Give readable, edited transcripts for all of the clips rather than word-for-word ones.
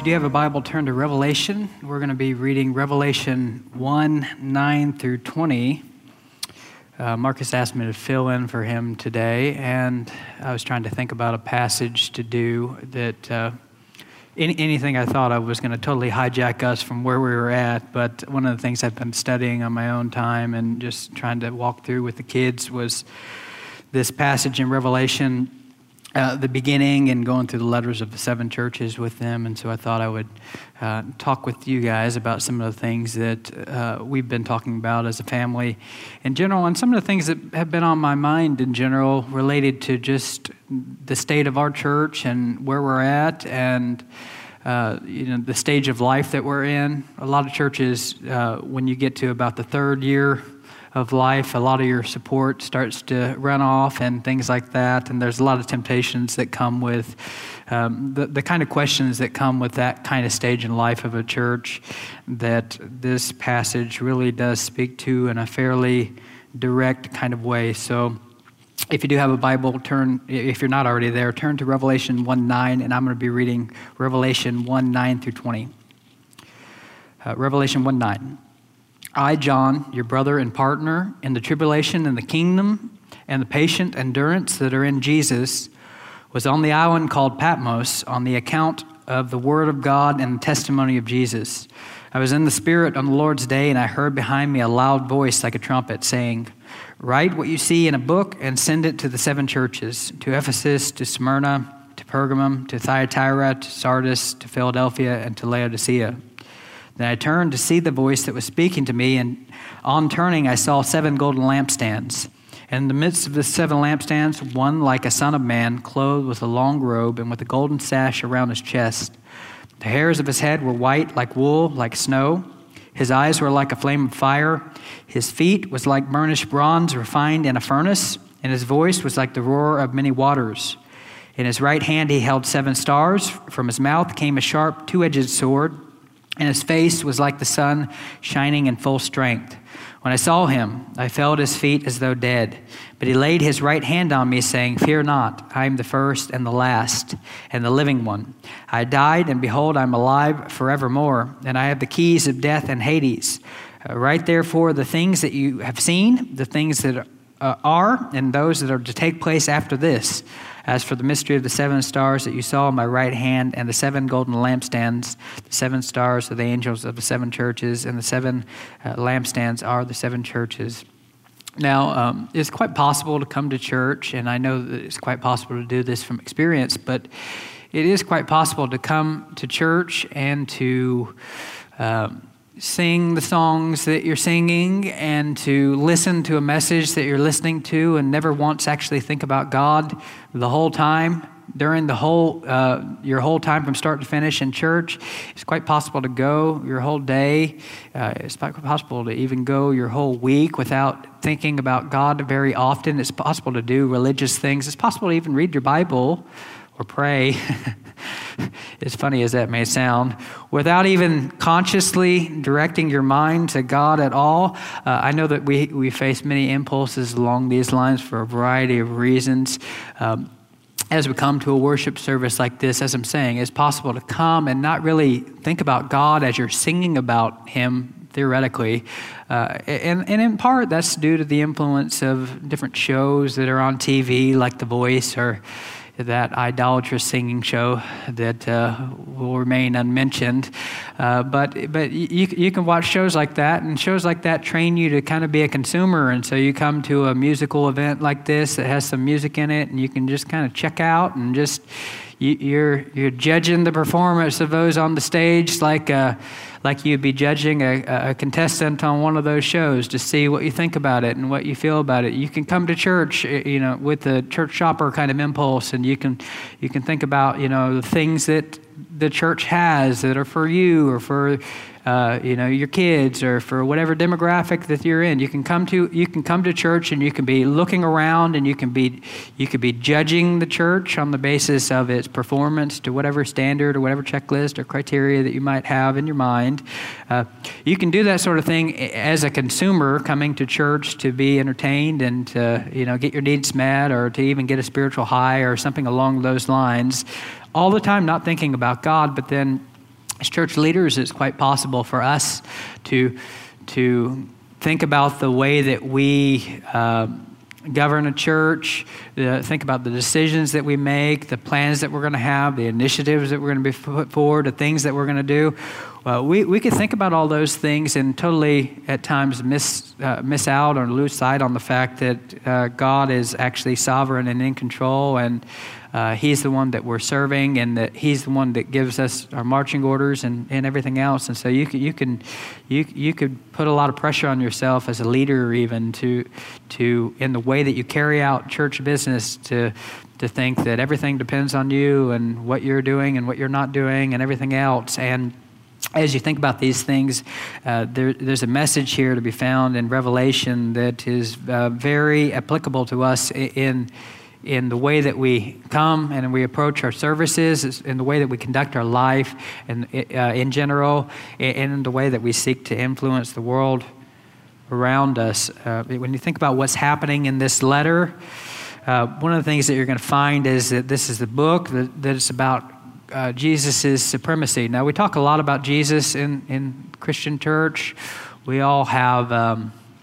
you have a Bible, turn to Revelation. We're going to be reading Revelation 1, 9 through 20. Marcus asked me to fill in for him today, and I was trying to think about a passage to do that anything I thought I was going to totally hijack us from where we were at, but one of the things I've been studying on my own time and just trying to walk through with the kids was this passage in Revelation, the beginning, and going through the letters of the seven churches with them. And so I thought I would talk with you guys about some of the things that we've been talking about as a family in general, and some of the things that have been on my mind in general related to just the state of our church and where we're at, and the stage of life that we're in. A lot of churches, when you get to about the third year of life, a lot of your support starts to run off and things like that, and there's a lot of temptations that come with the kind of questions that come with that kind of stage in life of a church that this passage really does speak to in a fairly direct kind of way. So if you do have a Bible, if you're not already there, turn to Revelation 1:9, and I'm going to be reading Revelation 1:9 through 20. Revelation 1:9. I, John, your brother and partner in the tribulation and the kingdom and the patient endurance that are in Jesus, was on the island called Patmos on the account of the word of God and the testimony of Jesus. I was in the Spirit on the Lord's day, and I heard behind me a loud voice like a trumpet saying, "Write what you see in a book and send it to the seven churches, to Ephesus, to Smyrna, to Pergamum, to Thyatira, to Sardis, to Philadelphia, and to Laodicea." Then I turned to see the voice that was speaking to me, and on turning I saw seven golden lampstands. And in the midst of the seven lampstands, one like a son of man, clothed with a long robe and with a golden sash around his chest. The hairs of his head were white like wool, like snow. His eyes were like a flame of fire. His feet was like burnished bronze refined in a furnace, and his voice was like the roar of many waters. In his right hand he held seven stars. From his mouth came a sharp two-edged sword, and his face was like the sun shining in full strength. When I saw him, I fell at his feet as though dead. But he laid his right hand on me, saying, "Fear not, I am the first and the last, and the living one. I died, and behold, I am alive forevermore, and I have the keys of death and Hades. Write therefore the things that you have seen, the things that are, and those that are to take place after this. As for the mystery of the seven stars that you saw in my right hand, and the seven golden lampstands, the seven stars are the angels of the seven churches, and the seven lampstands are the seven churches." Now, it's quite possible to come to church, and I know that it's quite possible to do this from experience, but it is quite possible to come to church and to sing the songs that you're singing and to listen to a message that you're listening to and never once actually think about God the whole time during the whole your whole time from start to finish in church. It's quite possible to go your whole day. It's quite possible to even go your whole week without thinking about God very often. It's possible to do religious things. It's possible to even read your Bible or pray, as funny as that may sound, without even consciously directing your mind to God at all. I know that we face many impulses along these lines for a variety of reasons. As we come to a worship service like this, as I'm saying, it's possible to come and not really think about God as you're singing about Him, theoretically. And in part, that's due to the influence of different shows that are on TV, like The Voice, or that idolatrous singing show that will remain unmentioned. But you can watch shows like that, and shows like that train you to kind of be a consumer. And so you come to a musical event like this that has some music in it, and you can just kind of check out and just you're judging the performance of those on the stage like you'd be judging a contestant on one of those shows to see what you think about it and what you feel about it. You can come to church, with the church shopper kind of impulse, and you can think about, the things that the church has that are for you or for your kids or for whatever demographic that you're in. You can come to church, and you can be looking around, and you could be judging the church on the basis of its performance to whatever standard or whatever checklist or criteria that you might have in your mind. You can do that sort of thing as a consumer coming to church to be entertained and to get your needs met, or to even get a spiritual high or something along those lines, all the time not thinking about God. But then as church leaders, it's quite possible for us to think about the way that we govern a church, think about the decisions that we make, the plans that we're going to have, the initiatives that we're going to be put forward, the things that we're going to do. We could think about all those things and totally at times miss out or lose sight on the fact that God is actually sovereign and in control, and He's the one that we're serving, and that He's the one that gives us our marching orders and everything else. And so you could put a lot of pressure on yourself as a leader, even to in the way that you carry out church business, to think that everything depends on you and what you're doing and what you're not doing and everything else. And as you think about these things, there's a message here to be found in Revelation that is very applicable to us in the way that we come and we approach our services, in the way that we conduct our life, and in general, and in the way that we seek to influence the world around us. When you think about what's happening in this letter, one of the things that you're going to find is that this is the book that is about Jesus' supremacy. Now, we talk a lot about Jesus in Christian church. We all have,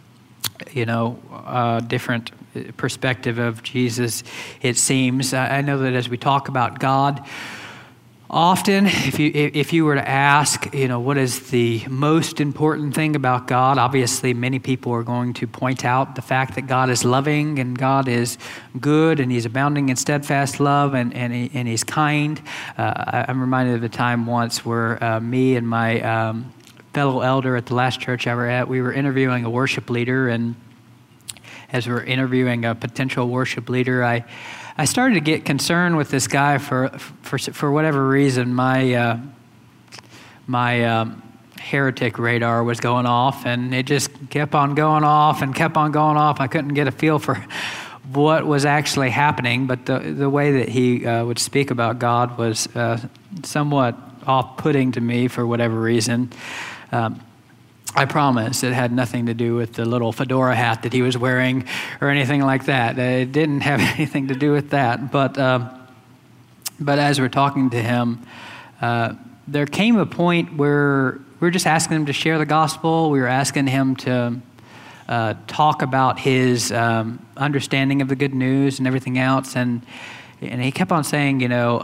different perspective of Jesus, it seems. I know that as we talk about God, often, if you were to ask, what is the most important thing about God, obviously many people are going to point out the fact that God is loving and God is good and He's abounding in steadfast love and He's kind. I'm reminded of a time once where me and my fellow elder at the last church I were at, we were interviewing a worship leader, and as we're interviewing a potential worship leader, I started to get concerned with this guy for whatever reason. My heretic radar was going off, and it just kept on going off and kept on going off. I couldn't get a feel for what was actually happening, but the way that he would speak about God was somewhat off-putting to me for whatever reason. I promise it had nothing to do with the little fedora hat that he was wearing or anything like that. It didn't have anything to do with that. But as we're talking to him, there came a point where we were just asking him to share the gospel. We were asking him to talk about his understanding of the good news and everything else. And he kept on saying,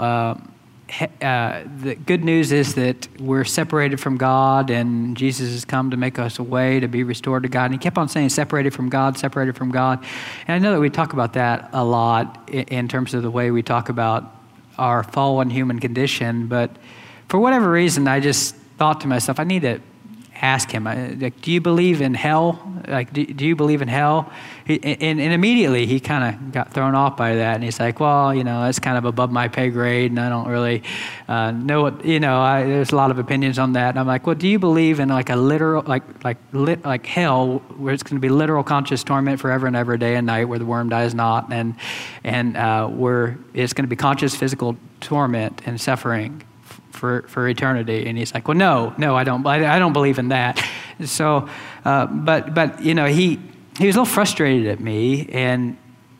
the good news is that we're separated from God, and Jesus has come to make us a way to be restored to God. And he kept on saying, separated from God, separated from God. And I know that we talk about that a lot in terms of the way we talk about our fallen human condition. But for whatever reason, I just thought to myself, I need to ask him, do you believe in hell? Do you believe in hell? And immediately he kind of got thrown off by that. And he's like, well, that's kind of above my pay grade, and I don't really know what, there's a lot of opinions on that. And I'm like, well, do you believe in like a literal, like hell, where it's going to be literal conscious torment forever and ever, day and night, where the worm dies not, and where it's going to be conscious physical torment and suffering for eternity? And he's like, well, no, I don't believe in that. So, but he was a little frustrated at me, and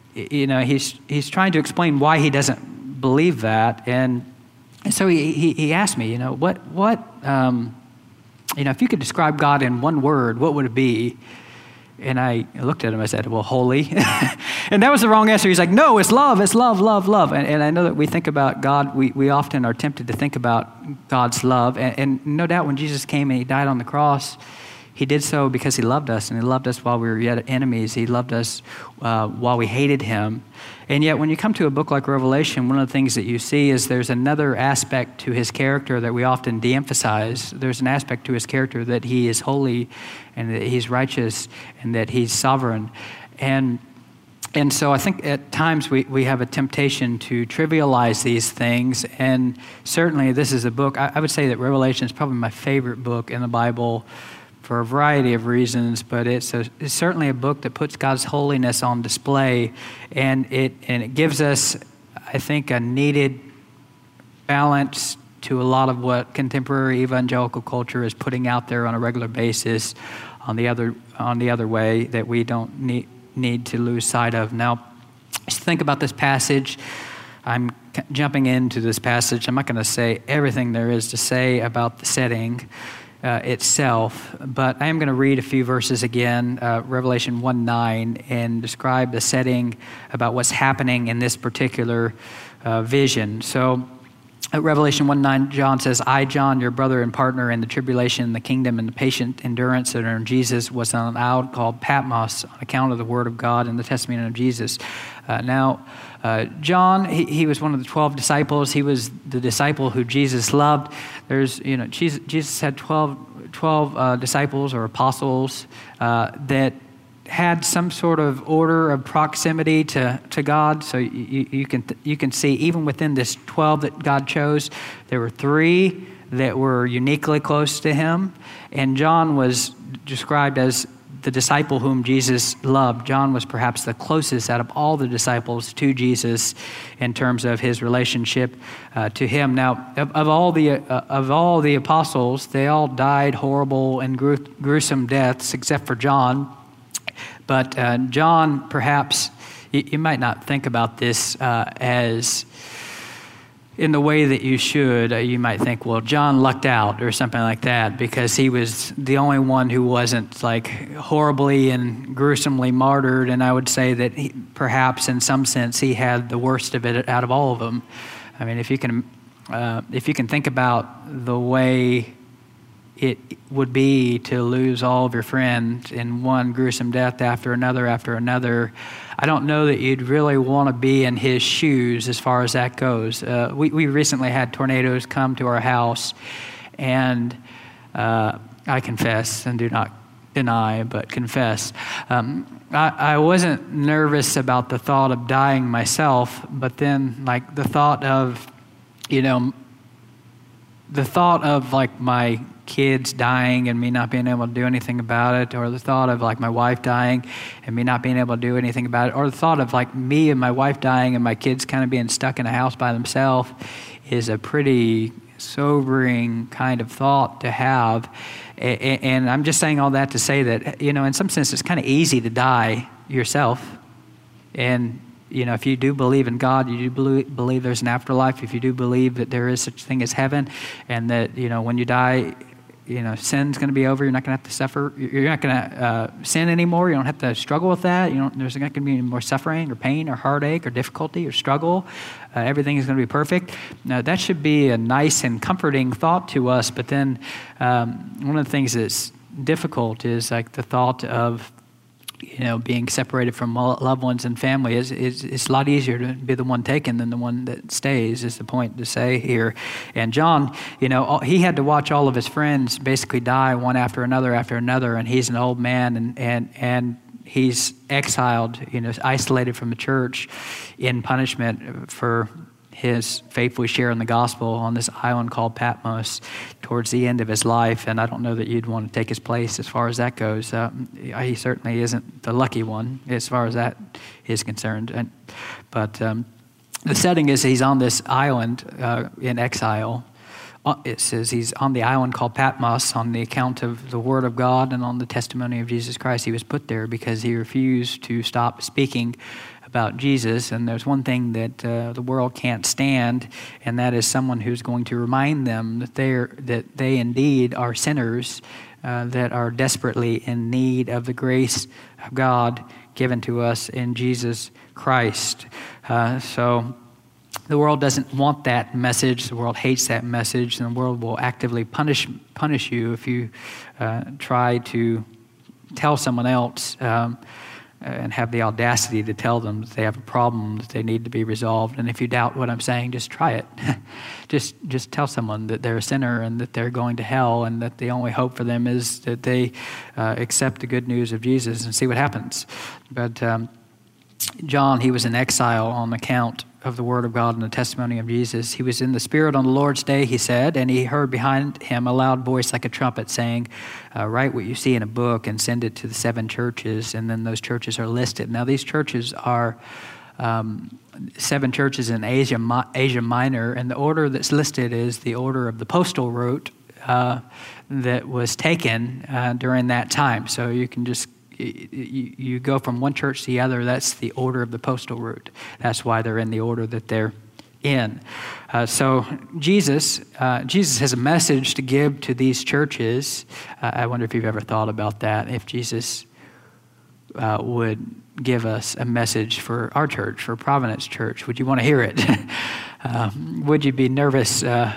he's trying to explain why he doesn't believe that, and so he asked me, what if you could describe God in one word, what would it be? And I looked at him, I said, well, holy. And that was the wrong answer. He's like, no, it's love, love. And I know that we think about God, we often are tempted to think about God's love. And no doubt when Jesus came and He died on the cross, He did so because He loved us, and He loved us while we were yet enemies. He loved us while we hated Him. And yet when you come to a book like Revelation, one of the things that you see is there's another aspect to His character that we often de-emphasize. There's an aspect to His character that He is holy, and that He's righteous, and that He's sovereign. And so I think at times we have a temptation to trivialize these things, and certainly this is a book, I would say that Revelation is probably my favorite book in the Bible for a variety of reasons, but it's certainly a book that puts God's holiness on display, and it gives us, I think, a needed balance to a lot of what contemporary evangelical culture is putting out there on a regular basis on the other way that we don't need to lose sight of. Now, just think about this passage. I'm jumping into this passage. I'm not going to say everything there is to say about the setting itself, but I am going to read a few verses again, Revelation 1:9, and describe the setting about what's happening in this particular vision. So at Revelation 1:9, John says, I, John, your brother and partner in the tribulation, the kingdom, and the patient endurance that are in Jesus, was on an island called Patmos on account of the word of God and the testimony of Jesus. John, he was one of the 12 disciples. He was the disciple who Jesus loved. Jesus had 12 disciples or apostles that had some sort of order of proximity to God. So you can see even within this 12 that God chose, there were 3 that were uniquely close to him. And John was described as the disciple whom Jesus loved. John was perhaps the closest out of all the disciples to Jesus in terms of his relationship to him. Now, of all the apostles, they all died horrible and gruesome deaths except for John. But John, perhaps, you might not think about this as in the way that you should. You might think, well, John lucked out or something like that because he was the only one who wasn't like horribly and gruesomely martyred. And I would say that perhaps in some sense he had the worst of it out of all of them. I mean, if you can think about the way it would be to lose all of your friends in one gruesome death after another, I don't know that you'd really want to be in his shoes as far as that goes. We recently had tornadoes come to our house, and I confess, and do not deny, but confess, I wasn't nervous about the thought of dying myself, but then like the thought of like my kids dying and me not being able to do anything about it, or the thought of like my wife dying and me not being able to do anything about it, or the thought of like me and my wife dying and my kids kind of being stuck in a house by themselves is a pretty sobering kind of thought to have. And I'm just saying all that to say that, in some sense it's kind of easy to die yourself. And if you do believe in God, you do believe there's an afterlife, if you do believe that there is such a thing as heaven, and that, when you die, sin's going to be over. You're not going to have to suffer. You're not going to sin anymore. You don't have to struggle with that. There's not going to be any more suffering or pain or heartache or difficulty or struggle. Everything is going to be perfect. Now, that should be a nice and comforting thought to us. But then one of the things that's difficult is like the thought of being separated from loved ones and family. It's a lot easier to be the one taken than the one that stays, is the point to say here. And John, he had to watch all of his friends basically die one after another, and he's an old man, and he's exiled, isolated from the church in punishment for his faithfully sharing the gospel on this island called Patmos towards the end of his life. And I don't know that you'd want to take his place as far as that goes. He certainly isn't the lucky one as far as that is concerned. But the setting is he's on this island in exile. It says he's on the island called Patmos on the account of the word of God and on the testimony of Jesus Christ. He was put there because he refused to stop speaking about Jesus. And there's one thing that the world can't stand, and that is someone who's going to remind them that they indeed are sinners that are desperately in need of the grace of God given to us in Jesus Christ. So the world doesn't want that message. The world hates that message, and the world will actively punish you if you try to tell someone else and have the audacity to tell them that they have a problem that they need to be resolved. And if you doubt what I'm saying, just try it. just tell someone that they're a sinner and that they're going to hell, and that the only hope for them is that they accept the good news of Jesus and see what happens. But John, he was in exile on account of the word of God and the testimony of Jesus. He was in the Spirit on the Lord's day, he said, and he heard behind him a loud voice like a trumpet saying, write what you see in a book and send it to the 7 churches. And then those churches are listed. Now, these churches are 7 churches in Asia Minor, and the order that's listed is the order of the postal route that was taken during that time. So you can just you go from one church to the other. That's the order of the postal route. That's why they're in the order that they're in. So Jesus has a message to give to these churches. I wonder if you've ever thought about that, if Jesus would give us a message for our church, for Providence Church. Would you want to hear it? Would you be nervous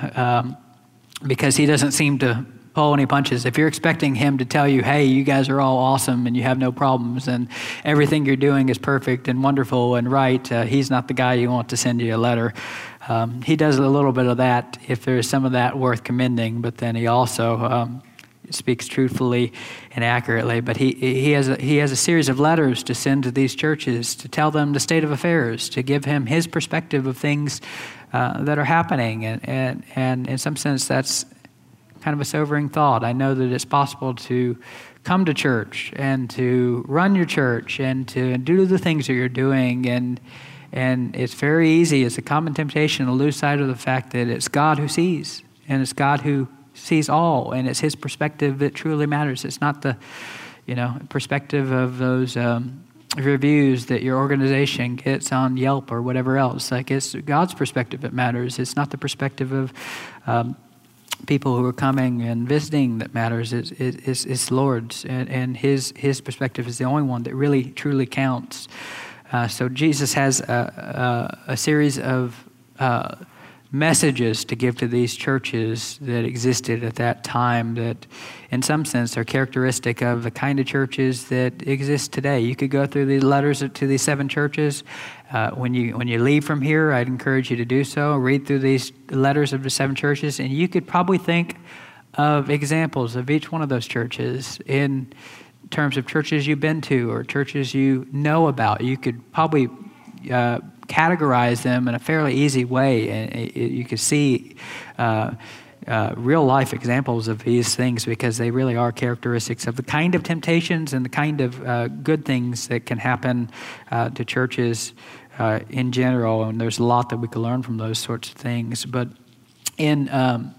because he doesn't seem to pull any punches? If you're expecting him to tell you, hey, you guys are all awesome and you have no problems and everything you're doing is perfect and wonderful and right, he's not the guy you want to send you a letter. He does a little bit of that if there's some of that worth commending, but then he also speaks truthfully and accurately. But he has a series of letters to send to these churches to tell them the state of affairs, to give him his perspective of things that are happening. And in some sense, that's kind of a sobering thought. I know that it's possible to come to church and to run your church and to do the things that you're doing, and it's very easy. It's a common temptation to lose sight of the fact that it's God who sees, and it's God who sees all, and it's his perspective that truly matters. It's not the perspective of those reviews that your organization gets on Yelp or whatever else. Like, it's God's perspective that matters. It's not the perspective of people who are coming and visiting that matters. It's Lord's, and his perspective is the only one that really truly counts. So Jesus has a series of messages to give to these churches that existed at that time that in some sense are characteristic of the kind of churches that exist today. You could go through these letters to these 7 churches. When you leave from here, I'd encourage you to do so. Read through these letters of the 7 churches, and you could probably think of examples of each one of those churches in terms of churches you've been to or churches you know about. You could probably categorize them in a fairly easy way, and you could see real life examples of these things because they really are characteristics of the kind of temptations and the kind of good things that can happen to churches in general. And there's a lot that we can learn from those sorts of things. But in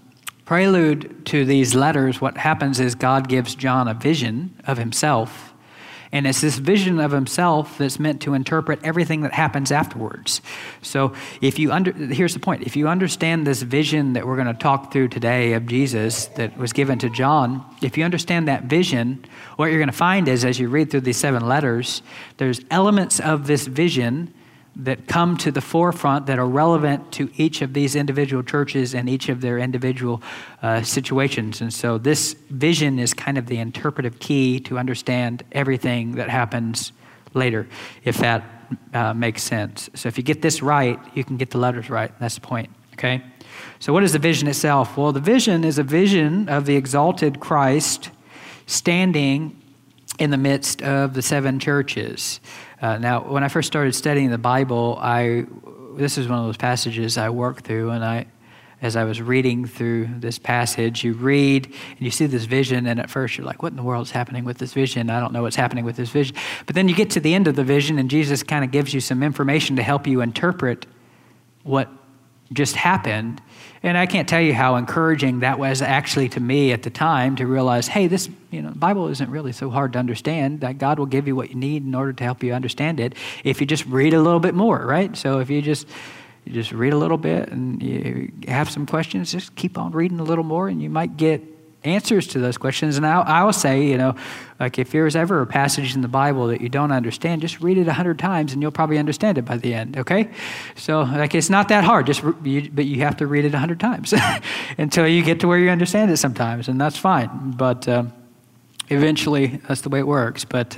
prelude to these letters, what happens is God gives John a vision of himself. And it's this vision of himself that's meant to interpret everything that happens afterwards. So here's the point. If you understand this vision that we're going to talk through today of Jesus that was given to John, if you understand that vision, what you're going to find is as you read through these 7 letters, there's elements of this vision that come to the forefront that are relevant to each of these individual churches and each of their individual situations. And so this vision is kind of the interpretive key to understand everything that happens later, if that makes sense. So if you get this right, you can get the letters right. That's the point, okay? So what is the vision itself? Well, the vision is a vision of the exalted Christ standing in the midst of the 7 churches. Now, when I first started studying the Bible, this is one of those passages I worked through, and as I was reading through this passage, you read and you see this vision, and at first you're like, what in the world is happening with this vision? I don't know what's happening with this vision. But then you get to the end of the vision, and Jesus kind of gives you some information to help you interpret what just happened. And I can't tell you how encouraging that was actually to me at the time to realize, hey, this, the Bible isn't really so hard to understand. That God will give you what you need in order to help you understand it if you just read a little bit more, right? So if you just read a little bit and you have some questions, just keep on reading a little more and you might get answers to those questions. And I will say, like if there's ever a passage in the Bible that you don't understand, just read it 100 times and you'll probably understand it by the end, okay? So like it's not that hard, but you have to read it 100 times until you get to where you understand it sometimes, and that's fine. But eventually, that's the way it works. But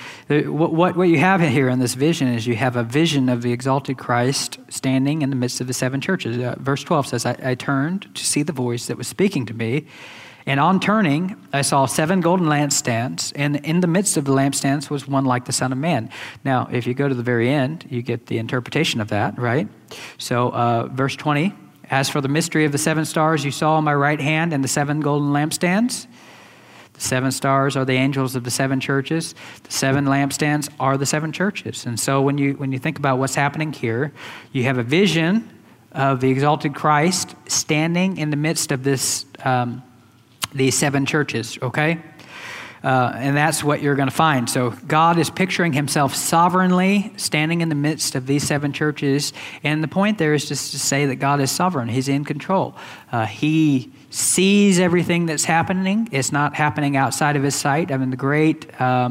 what you have here in this vision is you have a vision of the exalted Christ standing in the midst of the 7 churches. Verse 12 says, I turned to see the voice that was speaking to me, and on turning, I saw 7 golden lampstands, and in the midst of the lampstands was one like the Son of Man. Now, if you go to the very end, you get the interpretation of that, right? So verse 20, as for the mystery of the 7 stars you saw on my right hand and the 7 golden lampstands, the 7 stars are the angels of the 7 churches. The 7 lampstands are the 7 churches. And so when you think about what's happening here, you have a vision of the exalted Christ standing in the midst of this these 7 churches, okay? And that's what you're going to find. So God is picturing himself sovereignly standing in the midst of these 7 churches. And the point there is just to say that God is sovereign. He's in control. He sees everything that's happening. It's not happening outside of his sight. I mean, the great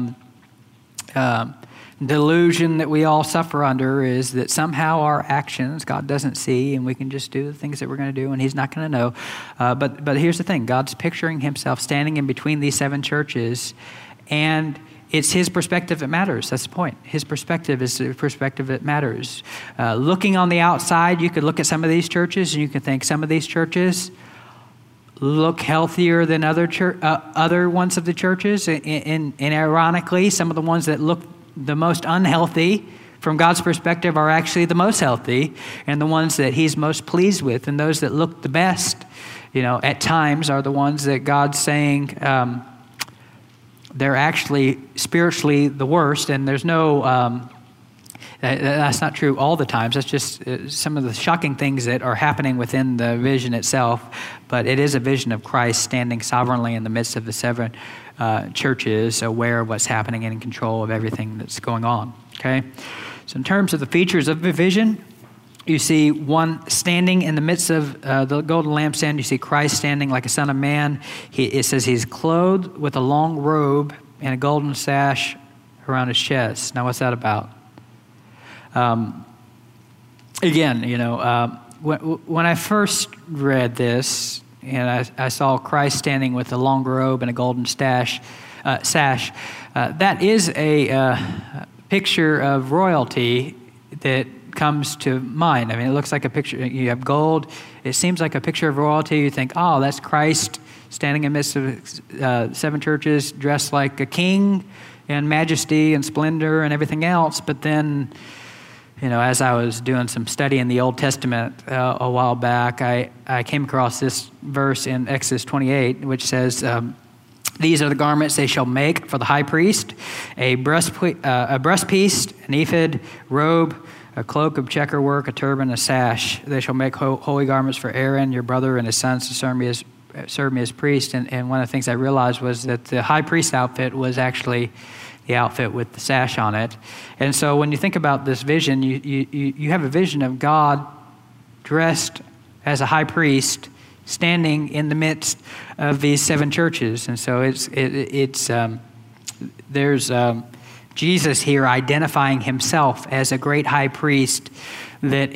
delusion that we all suffer under is that somehow our actions God doesn't see, and we can just do the things that we're going to do, and he's not going to know. But here's the thing. God's picturing himself standing in between these 7 churches, and it's his perspective that matters. That's the point. His perspective is the perspective that matters. Looking on the outside, you could look at some of these churches, and you could think some of these churches look healthier than other ones of the churches. And ironically, some of the ones that look the most unhealthy from God's perspective are actually the most healthy, and the ones that he's most pleased with. And those that look the best, at times are the ones that God's saying they're actually spiritually the worst. And there's no, that's not true all the times. That's just some of the shocking things that are happening within the vision itself. But it is a vision of Christ standing sovereignly in the midst of the 7 churches, aware of what's happening and in control of everything that's going on. Okay? So in terms of the features of the vision, you see one standing in the midst of the golden lampstand. You see Christ standing like a son of man. It says he's clothed with a long robe and a golden sash around his chest. Now, what's that about? Again, when I first read this, and I saw Christ standing with a long robe and a golden sash, that is a picture of royalty that comes to mind. I mean, it looks like a picture. You have gold. It seems like a picture of royalty. You think, oh, that's Christ standing in the midst of 7 churches, dressed like a king in majesty and splendor and everything else. But then, as I was doing some study in the Old Testament a while back, I came across this verse in Exodus 28, which says, these are the garments they shall make for the high priest, a breastpiece, an ephod, robe, a cloak of checker work, a turban, a sash. They shall make holy garments for Aaron, your brother, and his sons to serve me as priest. And one of the things I realized was that the high priest outfit was actually the outfit with the sash on it. And so when you think about this vision, you have a vision of God dressed as a high priest standing in the midst of these 7 churches. And so there's Jesus here identifying himself as a great high priest that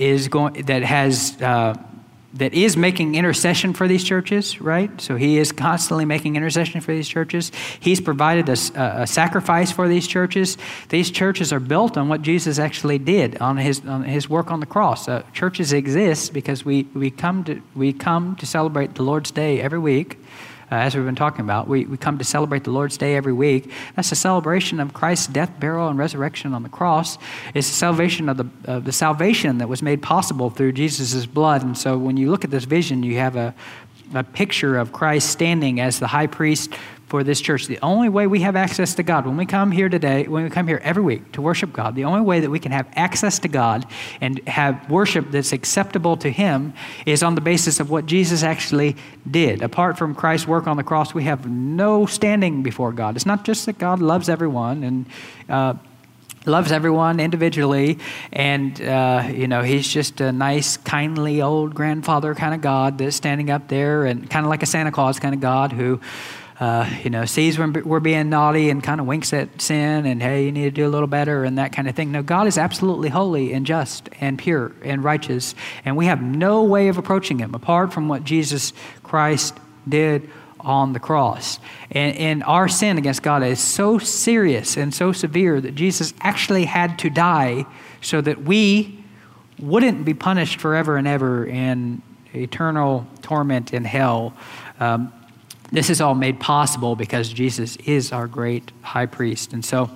is making intercession for these churches, right? So he is constantly making intercession for these churches. He's provided a sacrifice for these churches. These churches are built on what Jesus actually did on his work on the cross. Churches exist because we come to celebrate the Lord's Day every week. As we've been talking about, we come to celebrate the Lord's Day every week. That's a celebration of Christ's death, burial, and resurrection on the cross. It's a salvation of the salvation that was made possible through Jesus' blood. And so when you look at this vision, you have a picture of Christ standing as the high priest for this church. The only way we have access to God, when we come here every week to worship God, the only way that we can have access to God and have worship that's acceptable to him is on the basis of what Jesus actually did. Apart from Christ's work on the cross, we have no standing before God. It's not just that God loves everyone and loves everyone individually, and he's just a nice, kindly old grandfather kind of God that's standing up there, and kind of like a Santa Claus kind of God who sees when we're being naughty and kind of winks at sin and, hey, you need to do a little better and that kind of thing. No, God is absolutely holy and just and pure and righteous, and we have no way of approaching him apart from what Jesus Christ did on the cross. And our sin against God is so serious and so severe that Jesus actually had to die so that we wouldn't be punished forever and ever in eternal torment in hell. This is all made possible because Jesus is our great high priest. And so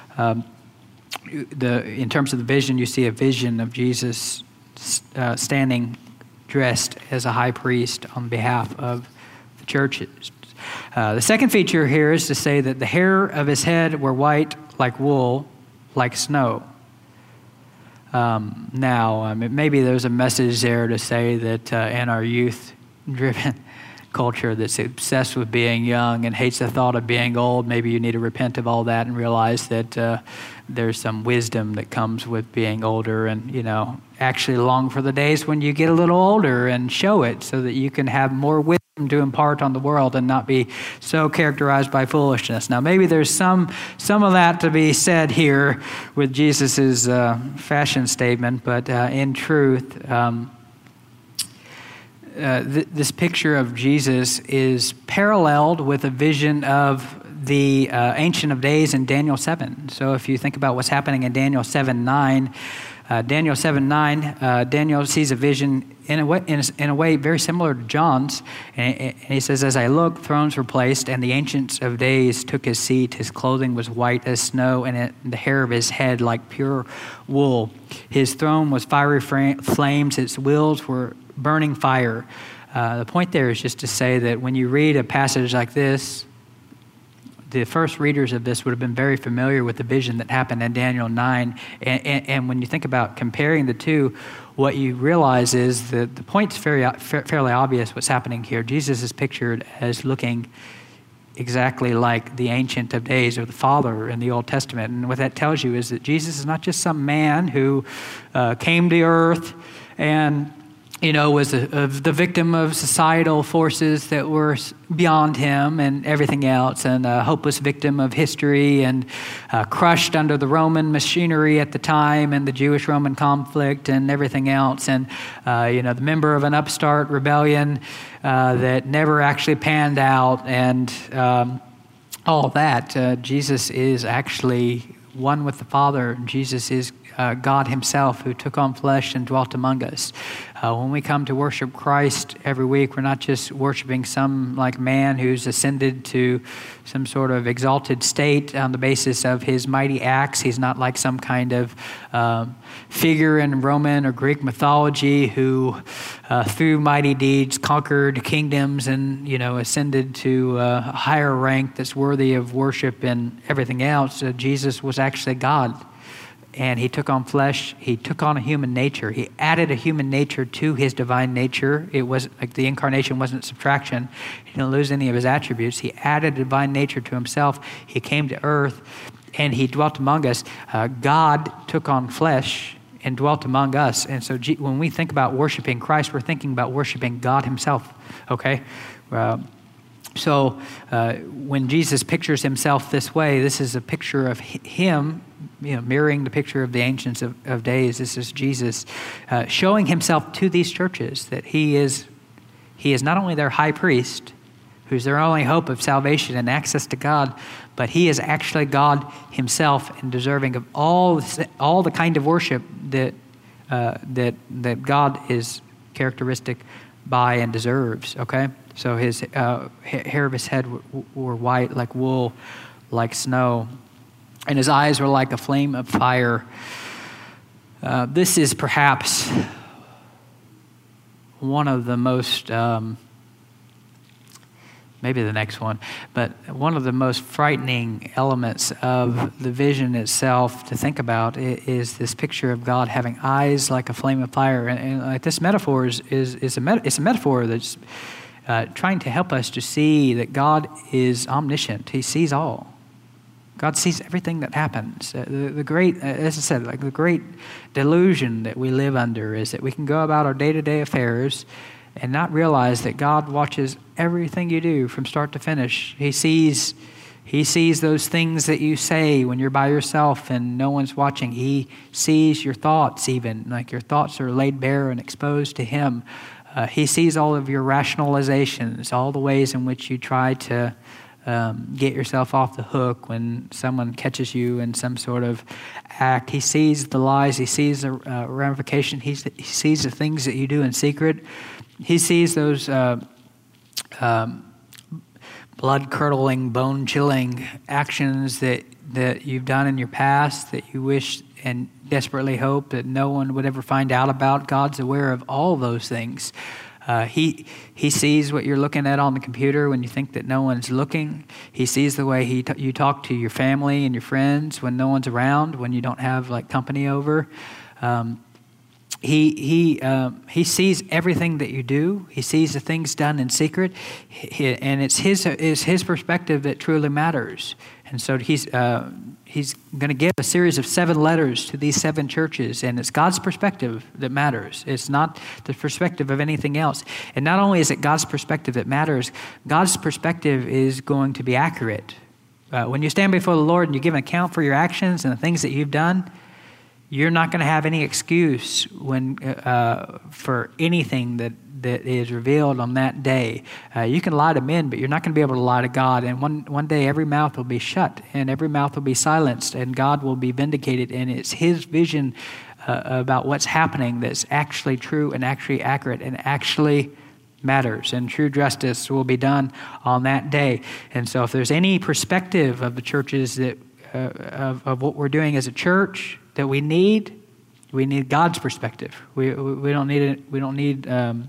in terms of the vision, you see a vision of Jesus standing dressed as a high priest on behalf of the churches. The second feature here is to say that the hair of his head were white like wool, like snow. Maybe there's a message there to say that in our youth-driven culture that's obsessed with being young and hates the thought of being old. Maybe you need to repent of all that and realize that there's some wisdom that comes with being older, and actually long for the days when you get a little older and show it, so that you can have more wisdom to impart on the world and not be so characterized by foolishness. Now, maybe there's some of that to be said here with Jesus's fashion statement, but in truth, this picture of Jesus is paralleled with a vision of the Ancient of Days in Daniel 7. So if you think about what's happening in Daniel 7:9, Daniel 7:9, Daniel sees a vision in a way very similar to John's. And he says, "As I looked, thrones were placed, and the Ancient of Days took his seat. His clothing was white as snow, and the hair of his head like pure wool. His throne was fiery flames. Its wheels were burning fire." The point there is just to say that when you read a passage like this, the first readers of this would have been very familiar with the vision that happened in Daniel 9. And when you think about comparing the two, what you realize is that the point's fairly obvious what's happening here. Jesus is pictured as looking exactly like the Ancient of Days, or the Father in the Old Testament. And what that tells you is that Jesus is not just some man who came to earth and was the victim of societal forces that were beyond him and everything else, and a hopeless victim of history, and crushed under the Roman machinery at the time and the Jewish-Roman conflict and everything else, and the member of an upstart rebellion that never actually panned out, and all that. Jesus is actually one with the Father. Jesus is God himself, who took on flesh and dwelt among us. When we come to worship Christ every week, we're not just worshiping some man who's ascended to some sort of exalted state on the basis of his mighty acts. He's not like some kind of figure in Roman or Greek mythology who, through mighty deeds, conquered kingdoms and ascended to a higher rank that's worthy of worship and everything else. Jesus was actually God. And he took on flesh. He took on a human nature. He added a human nature to his divine nature. It was like the incarnation wasn't subtraction. He didn't lose any of his attributes. He added a divine nature to himself. He came to earth, and he dwelt among us. God took on flesh and dwelt among us. And so when we think about worshiping Christ, we're thinking about worshiping God himself, okay? So when Jesus pictures himself this way, this is a picture of him, mirroring the picture of the Ancients of Days. This is Jesus showing himself to these churches that he is not only their high priest, who's their only hope of salvation and access to God, but he is actually God himself and deserving of all the kind of worship that God is characteristic by and deserves. Okay. So his hair of his head were white like wool, like snow, and his eyes were like a flame of fire. This is perhaps one of the most, maybe the next one, but one of the most frightening elements of the vision itself to think about is this picture of God having eyes like a flame of fire. And like this metaphor it's a metaphor that's trying to help us to see that God is omniscient. He sees all. God sees everything that happens. The great, as I said, the great delusion that we live under is that we can go about our day-to-day affairs and not realize that God watches everything you do from start to finish. He sees those things that you say when you're by yourself and no one's watching. He sees your thoughts even, like your thoughts are laid bare and exposed to him. He sees all of your rationalizations, all the ways in which you try to get yourself off the hook when someone catches you in some sort of act. He sees the lies. He sees the ramification. He sees the things that you do in secret. He sees those blood-curdling, bone-chilling actions that you've done in your past that you wish and desperately hope that no one would ever find out about. God's aware of all those things. He sees what you're looking at on the computer when you think that no one's looking. He sees the way you talk to your family and your friends when no one's around, when you don't have company over. He sees everything that you do. He sees the things done in secret, and it's his perspective that truly matters. And so he's going to give a series of 7 letters to these 7 churches, and it's God's perspective that matters. It's not the perspective of anything else. And not only is it God's perspective that matters, God's perspective is going to be accurate. When you stand before the Lord and you give an account for your actions and the things that you've done, you're not going to have any excuse for anything that is revealed on that day. You can lie to men, but you're not going to be able to lie to God. And one day every mouth will be shut and every mouth will be silenced and God will be vindicated. And it's his vision about what's happening that's actually true and actually accurate and actually matters. And true justice will be done on that day. And so if there's any perspective of the churches that of what we're doing as a church that we need God's perspective. We don't need it. We don't need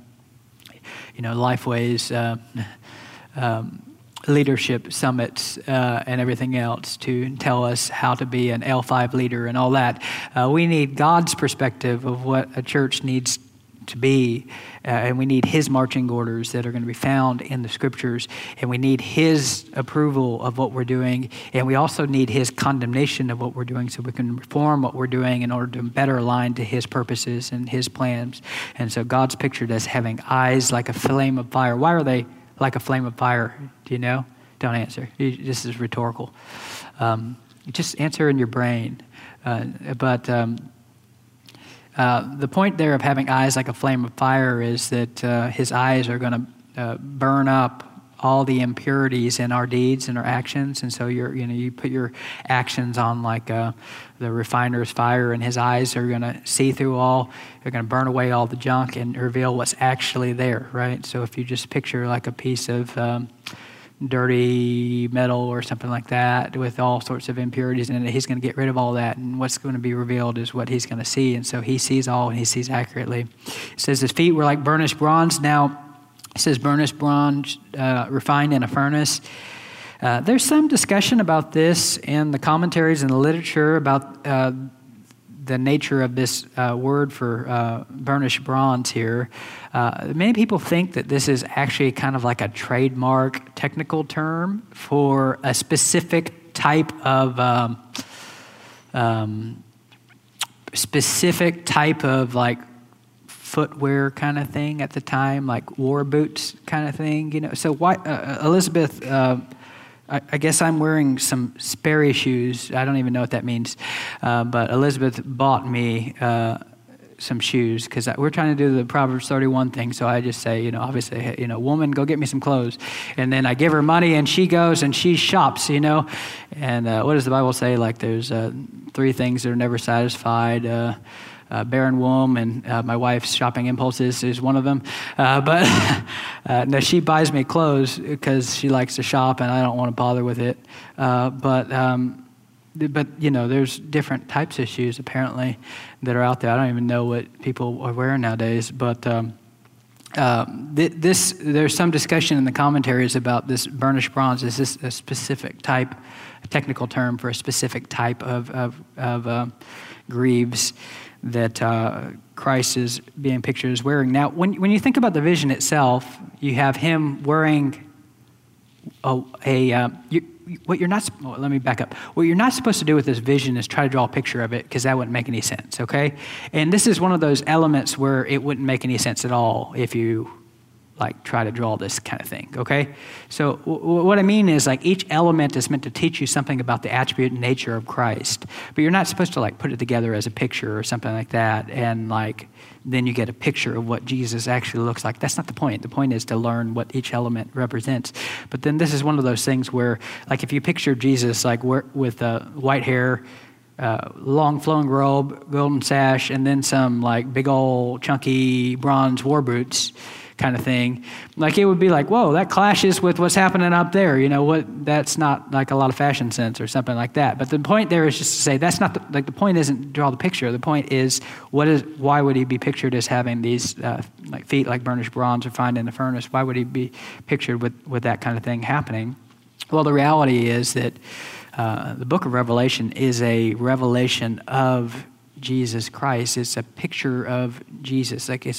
Lifeway's leadership summits and everything else to tell us how to be an L5 leader and all that. We need God's perspective of what a church needs to be, and we need his marching orders that are going to be found in the scriptures, and we need his approval of what we're doing, and we also need his condemnation of what we're doing so we can reform what we're doing in order to better align to his purposes and his plans. And so God's pictured as having eyes like a flame of fire. Why are they like a flame of fire? Do you know? Don't answer. This is rhetorical. Just answer in your brain. The point there of having eyes like a flame of fire is that his eyes are going to burn up all the impurities in our deeds and our actions. And so you put your actions on like the refiner's fire, and his eyes are going to see through all. They're going to burn away all the junk and reveal what's actually there, right? So if you just picture like a piece of dirty metal or something like that with all sorts of impurities in it, he's going to get rid of all that, and what's going to be revealed is what he's going to see. And so he sees all, and he sees accurately. It says his feet were like burnished bronze. Now it says burnished bronze refined in a furnace. There's some discussion about this in the commentaries and the literature about the nature of this word for burnished bronze here. Many people think that this is actually kind of like a trademark technical term for a specific type of like footwear kind of thing at the time, like war boots kind of thing, So why Elizabeth? I guess I'm wearing some Sperry shoes. I don't even know what that means. But Elizabeth bought me some shoes because we're trying to do the Proverbs 31 thing. So I just say, obviously, woman, go get me some clothes. And then I give her money and she goes and she shops, And what does the Bible say? Like there's 3 things that are never satisfied. Barren womb and my wife's shopping impulses is one of them. No, she buys me clothes because she likes to shop and I don't want to bother with it. But there's different types of shoes apparently that are out there. I don't even know what people are wearing nowadays. But there's some discussion in the commentaries about this burnished bronze. Is this a specific type, a technical term for a specific type of greaves that Christ is being pictured as wearing? Now, when you think about the vision itself, you have him wearing let me back up. What you're not supposed to do with this vision is try to draw a picture of it, because that wouldn't make any sense, okay? And this is one of those elements where it wouldn't make any sense at all if you try to draw this kind of thing, okay? So what I mean is each element is meant to teach you something about the attribute and nature of Christ, but you're not supposed to put it together as a picture or something like that and then you get a picture of what Jesus actually looks like. That's not the point. The point is to learn what each element represents. But then this is one of those things where if you picture Jesus with white hair, long flowing robe, golden sash, and then some big old chunky bronze war boots kind of thing, it would be whoa, that clashes with what's happening up there. That's not a lot of fashion sense or something like that. But the point there is just to say that's not the point isn't to draw the picture. The point is why would he be pictured as having these feet like burnished bronze refined in the furnace? Why would he be pictured with that kind of thing happening? Well, the reality is that the book of Revelation is a revelation of Jesus Christ. It's a picture of Jesus. Like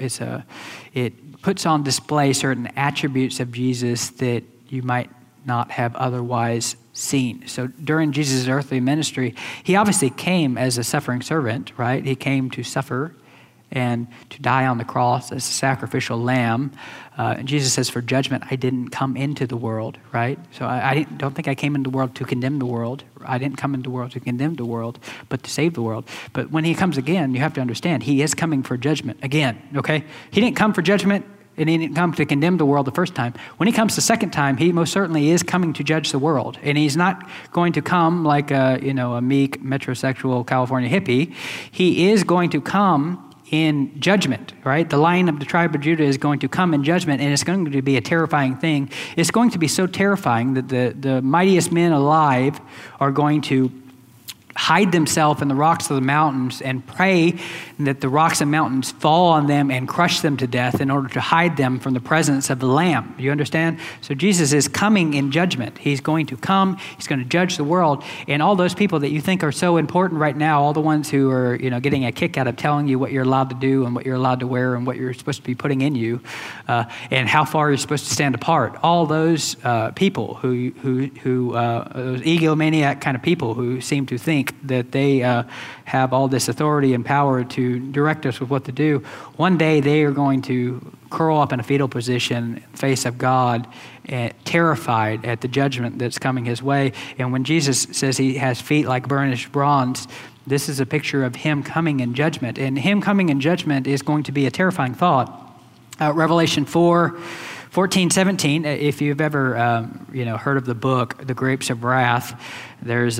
it puts on display certain attributes of Jesus that you might not have otherwise seen. So during Jesus' earthly ministry, he obviously came as a suffering servant, right? He came to suffer and to die on the cross as a sacrificial lamb. And Jesus says, for judgment, I didn't come into the world, right? So I don't think I came into the world to condemn the world. I didn't come into the world to condemn the world, but to save the world. But when he comes again, you have to understand, he is coming for judgment again, okay? He didn't come for judgment, and he didn't come to condemn the world the first time. When he comes the second time, he most certainly is coming to judge the world. And he's not going to come like a meek, metrosexual California hippie. He is going to come in judgment, right? The Lion of the tribe of Judah is going to come in judgment, and it's going to be a terrifying thing. It's going to be so terrifying that the mightiest men alive are going to hide themselves in the rocks of the mountains and pray that the rocks and mountains fall on them and crush them to death in order to hide them from the presence of the Lamb. You understand? So Jesus is coming in judgment. He's going to come. He's going to judge the world. And all those people that you think are so important right now, all the ones who are, getting a kick out of telling you what you're allowed to do and what you're allowed to wear and what you're supposed to be putting in you, and how far you're supposed to stand apart. All those people who those egomaniac kind of people who seem to think that they have all this authority and power to direct us with what to do, one day they are going to curl up in a fetal position in the face of God, terrified at the judgment that's coming his way. And when Jesus says he has feet like burnished bronze, this is a picture of him coming in judgment. And him coming in judgment is going to be a terrifying thought. Revelation 4:14, 17, if you've ever heard of the book, The Grapes of Wrath, there's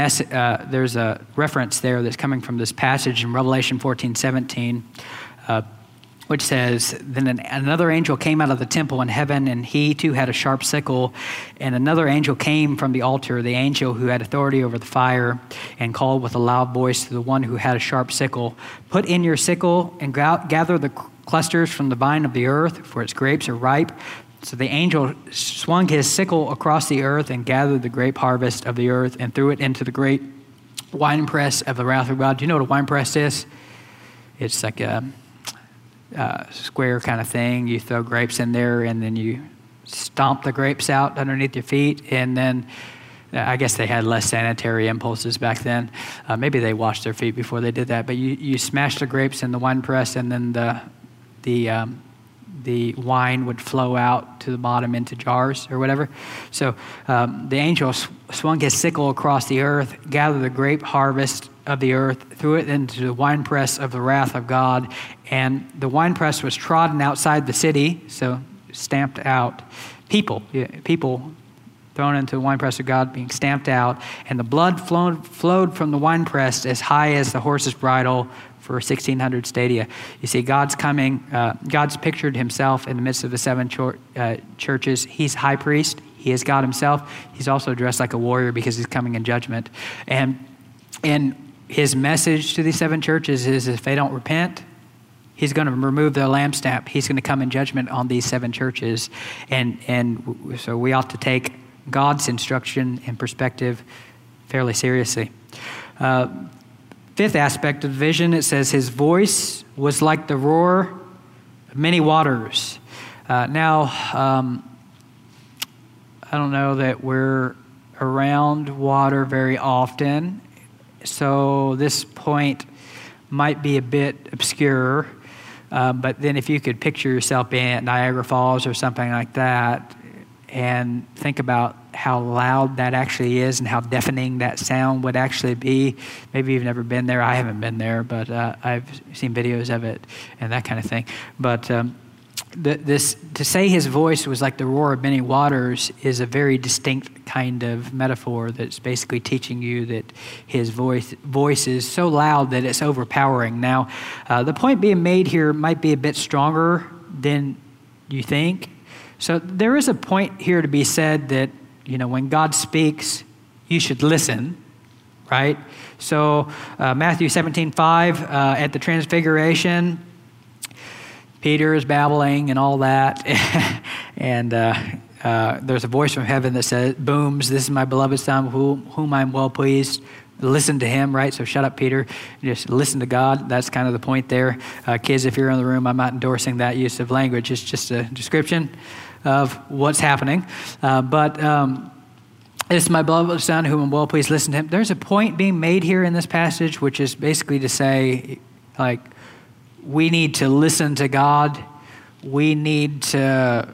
a reference there that's coming from this passage in Revelation 14:17, which says, then another angel came out of the temple in heaven, and he too had a sharp sickle. And another angel came from the altar, the angel who had authority over the fire, and called with a loud voice to the one who had a sharp sickle, put in your sickle and gather the clusters from the vine of the earth, for its grapes are ripe. So the angel swung his sickle across the earth and gathered the grape harvest of the earth and threw it into the great winepress of the wrath of God. Do you know what a winepress is? It's like a square kind of thing. You throw grapes in there, and then you stomp the grapes out underneath your feet, and then I guess they had less sanitary impulses back then. Maybe they washed their feet before they did that. But you smash the grapes in the wine press, and then the wine would flow out to the bottom into jars or whatever. So the angel swung his sickle across the earth, gathered the grape harvest of the earth, threw it into the winepress of the wrath of God. And the winepress was trodden outside the city, so stamped out. People thrown into the winepress of God, being stamped out, and the blood flowed from the winepress as high as the horse's bridle for 1,600 stadia. You see, God's coming. God's pictured himself in the midst of the seven churches. He's high priest. He is God himself. He's also dressed like a warrior because he's coming in judgment. And his message to these seven churches is if they don't repent, he's going to remove their lampstand. He's going to come in judgment on these seven churches. And so we ought to take God's instruction and perspective fairly seriously. Fifth aspect of the vision, it says his voice was like the roar of many waters. Now, I don't know that we're around water very often, so this point might be a bit obscure. But then if you could picture yourself being at Niagara Falls or something like that, and think about how loud that actually is and how deafening that sound would actually be. Maybe you've never been there. I haven't been there, but I've seen videos of it and that kind of thing. But to say his voice was like the roar of many waters is a very distinct kind of metaphor that's basically teaching you that his voice is so loud that it's overpowering. Now, the point being made here might be a bit stronger than you think. So there is a point here to be said that, when God speaks, you should listen, right? So Matthew 17:5, at the Transfiguration, Peter is babbling and all that, and there's a voice from heaven that says, booms, this is my beloved son, whom I'm well pleased. listen to him, right? So shut up, Peter. Just listen to God. That's kind of the point there. Kids, if you're in the room, I'm not endorsing that use of language. It's just a description of what's happening. This is my beloved son, whom I'm well pleased, listen to him. There's a point being made here in this passage, which is basically to say, like, we need to listen to God. We need to,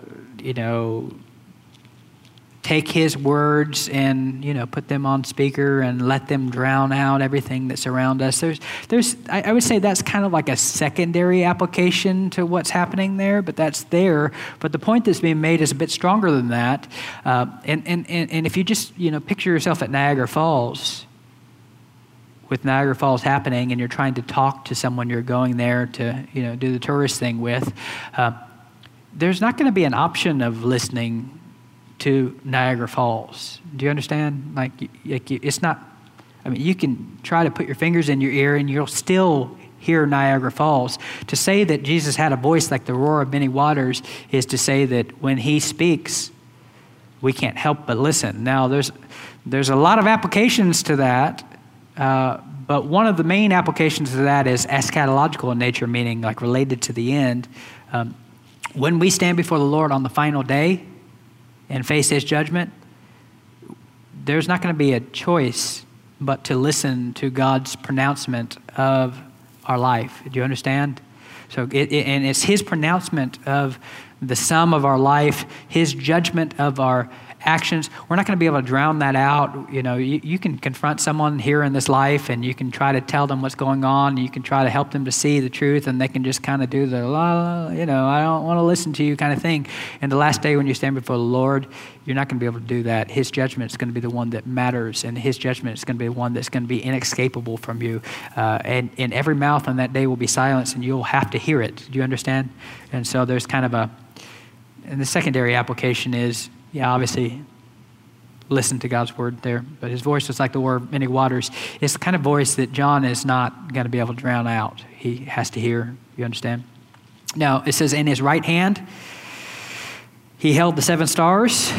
take his words and, put them on speaker and let them drown out everything that's around us. I would say that's kind of like a secondary application to what's happening there, but that's there. But the point that's being made is a bit stronger than that. And if you just, picture yourself at Niagara Falls, with Niagara Falls happening, and you're trying to talk to someone you're going there to, do the tourist thing with, there's not going to be an option of listening to Niagara Falls. Do you understand? It's not, you can try to put your fingers in your ear and you'll still hear Niagara Falls. To say that Jesus had a voice like the roar of many waters is to say that when he speaks, we can't help but listen. Now, there's a lot of applications to that, but one of the main applications to that is eschatological in nature, meaning like related to the end. When we stand before the Lord on the final day and face his judgment, there's not going to be a choice but to listen to God's pronouncement of our life. Do you understand? So and it's his pronouncement of the sum of our life, his judgment of our actions. We're not going to be able to drown that out. You can confront someone here in this life and you can try to tell them what's going on. You can try to help them to see the truth, and they can just kind of do the, I don't want to listen to you kind of thing. And the last day when you stand before the Lord, you're not going to be able to do that. His judgment is going to be the one that matters, and his judgment is going to be the one that's going to be inescapable from you. And every mouth on that day will be silenced, and you'll have to hear it. Do you understand? And so there's kind of and the secondary application is, obviously, listen to God's word there. But his voice was like the roar of many waters. It's the kind of voice that John is not going to be able to drown out. He has to hear. You understand? Now, it says, in his right hand, he held the 7 stars.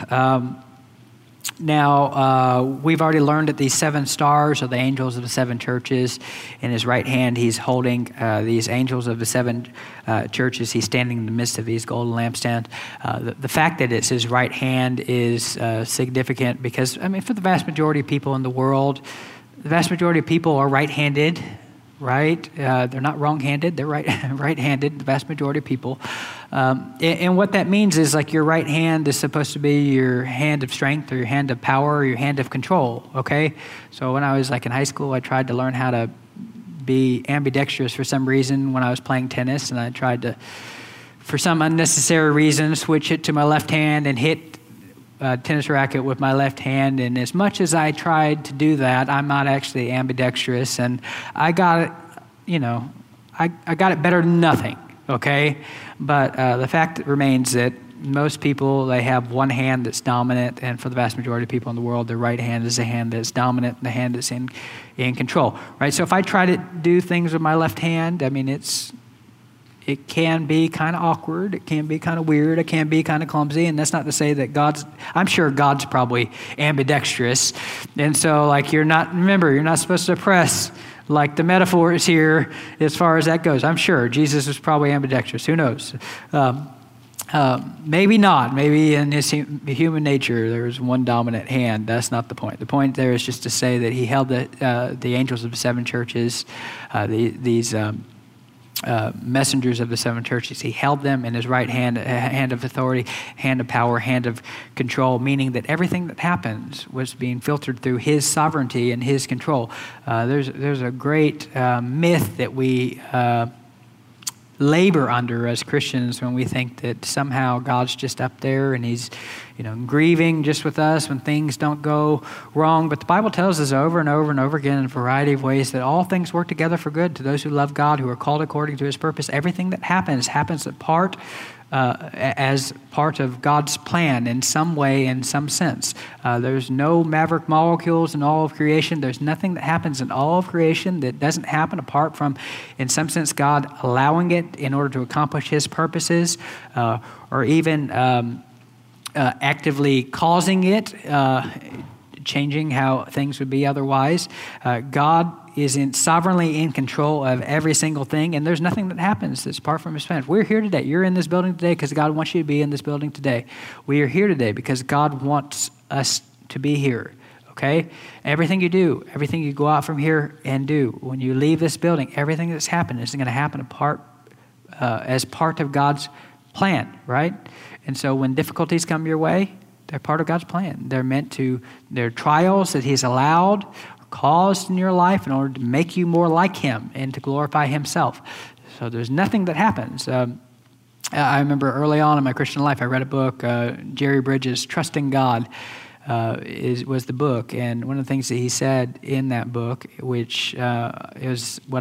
We've already learned that these 7 stars are the angels of the 7 churches. In his right hand, he's holding these angels of the 7 churches. He's standing in the midst of these golden lampstands. The fact that it's his right hand is significant because, for the vast majority of people in the world, the vast majority of people are right-handed, right? They're not wrong-handed. They're right-handed, the vast majority of people. And what that means is like your right hand is supposed to be your hand of strength or your hand of power or your hand of control, okay? So when I was like in high school, I tried to learn how to be ambidextrous for some reason when I was playing tennis, and I tried to, for some unnecessary reason, switch it to my left hand and hit a tennis racket with my left hand. And as much as I tried to do that, I'm not actually ambidextrous, and I got it, I got it better than nothing. Okay, but the fact remains that most people, they have one hand that's dominant, and for the vast majority of people in the world, their right hand is the hand that's dominant and the hand that's in control, right? So if I try to do things with my left hand, it can be kind of awkward, it can be kind of weird, it can be kind of clumsy, and that's not to say that I'm sure God's probably ambidextrous, and so you're not supposed to press. Like the metaphor is here as far as that goes. I'm sure Jesus was probably ambidextrous. Who knows? Maybe not. Maybe in his human nature there was one dominant hand. That's not the point. The point there is just to say that he held the angels of the 7 churches, these messengers of the 7 churches. He held them in his right hand, a hand of authority, hand of power, hand of control, meaning that everything that happens was being filtered through his sovereignty and his control. There's a great myth that we labor under as Christians when we think that somehow God's just up there and he's, grieving just with us when things don't go wrong. But the Bible tells us over and over and over again in a variety of ways that all things work together for good to those who love God, who are called according to his purpose. Everything that happens as part of God's plan in some way, in some sense. There's no maverick molecules in all of creation. There's nothing that happens in all of creation that doesn't happen apart from, in some sense, God allowing it in order to accomplish his purposes, or even actively causing it changing how things would be otherwise. God is sovereignly in control of every single thing, and there's nothing that happens that's apart from his plan. We're here today. You're in this building today because God wants you to be in this building today. We are here today because God wants us to be here, okay? Everything you do, everything you go out from here and do, when you leave this building, everything that's happened is going to happen as part of God's plan, right? And so when difficulties come your way, they're part of God's plan. They're trials that he's allowed, caused in your life in order to make you more like him and to glorify himself. So there's nothing that happens. I remember early on in my Christian life, I read a book, Jerry Bridges' Trusting God was the book. And one of the things that he said in that book, which is what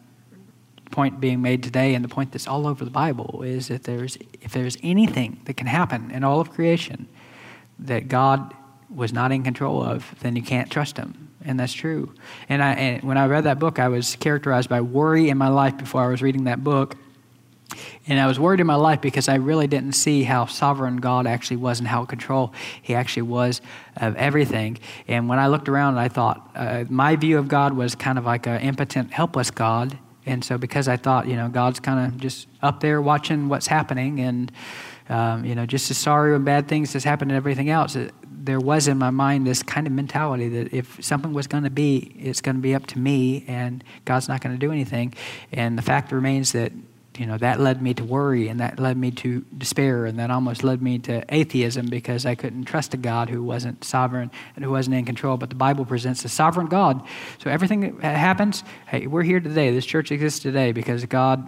point being made today, and the point that's all over the Bible, is that if there's anything that can happen in all of creation that God was not in control of, then you can't trust him. And that's true. And when I read that book, I was characterized by worry in my life before I was reading that book. And I was worried in my life because I really didn't see how sovereign God actually was and how control he actually was of everything. And when I looked around, I thought my view of God was kind of like an impotent, helpless God. And so because I thought, God's kind of just up there watching what's happening and, just as sorry when bad things has happened and everything else, there was in my mind this kind of mentality that if something was going to be, it's going to be up to me and God's not going to do anything. And the fact remains that, that led me to worry, and that led me to despair, and that almost led me to atheism because I couldn't trust a God who wasn't sovereign and who wasn't in control. But the Bible presents a sovereign God. So everything that happens, hey, we're here today. This church exists today because God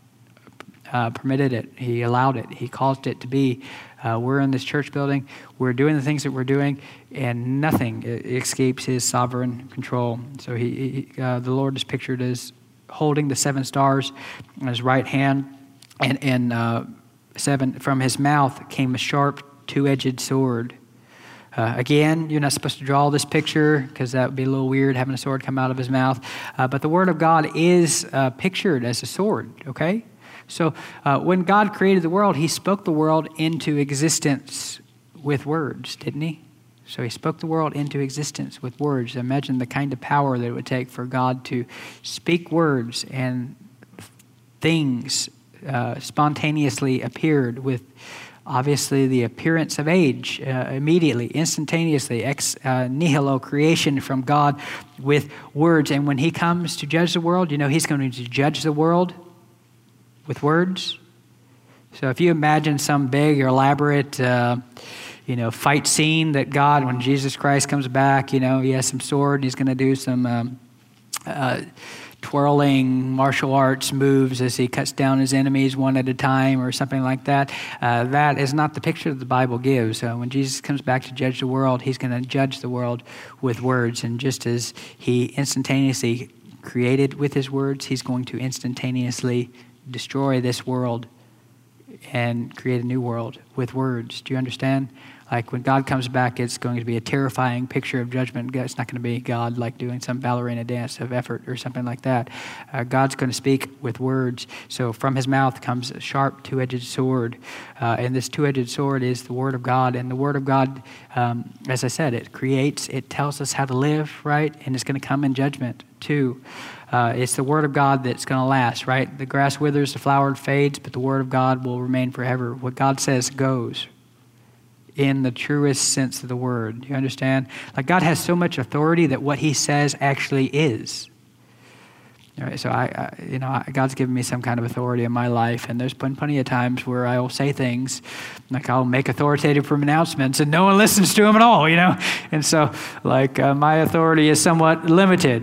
permitted it. He allowed it. He caused it to be. We're in this church building. We're doing the things that we're doing, and nothing escapes his sovereign control. So the Lord is pictured as holding the 7 stars in his right hand, and 7 from his mouth came a sharp 2-edged sword. Again, you're not supposed to draw this picture because that would be a little weird, having a sword come out of his mouth. But the Word of God is pictured as a sword, okay? So when God created the world, he spoke the world into existence with words, didn't he? So he spoke the world into existence with words. Imagine the kind of power that it would take for God to speak words, and things spontaneously appeared with obviously the appearance of age, immediately, instantaneously, ex nihilo creation from God with words. And when he comes to judge the world, he's going to judge the world with words. So if you imagine some big, elaborate fight scene that God, when Jesus Christ comes back, he has some sword and he's going to do some twirling martial arts moves as he cuts down his enemies one at a time or something like that. That is not the picture that the Bible gives. When Jesus comes back to judge the world, he's going to judge the world with words. And just as he instantaneously created with his words, he's going to instantaneously destroy this world and create a new world with words. Do you understand? Like when God comes back, it's going to be a terrifying picture of judgment. It's not going to be God like doing some ballerina dance of effort or something like that. God's going to speak with words. So from his mouth comes a sharp 2-edged sword. And this 2-edged sword is the Word of God. And the Word of God, as I said, it creates, it tells us how to live, right? And it's going to come in judgment too. It's the Word of God that's going to last, right? The grass withers, the flower fades, but the Word of God will remain forever. What God says goes in the truest sense of the word. You understand? Like God has so much authority that what he says actually is. All right, so God's given me some kind of authority in my life, and there's been plenty of times where I will say things, like I'll make authoritative pronouncements, and no one listens to them at all, And so, my authority is somewhat limited.